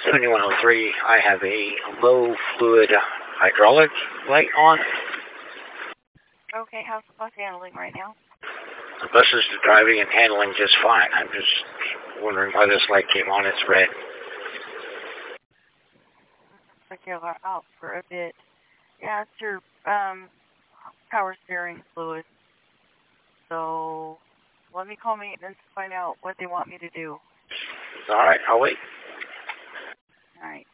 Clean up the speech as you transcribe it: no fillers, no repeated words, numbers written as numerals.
7103, I have a low fluid hydraulic light on. Okay, how's the bus handling right now? The bus is driving and handling just fine. I'm just wondering why this light came on. It's red. Looks like you're out for a bit. Yeah, it's your power steering fluid. So let me call maintenance to find out what they want me to do. All right, I'll wait. All right.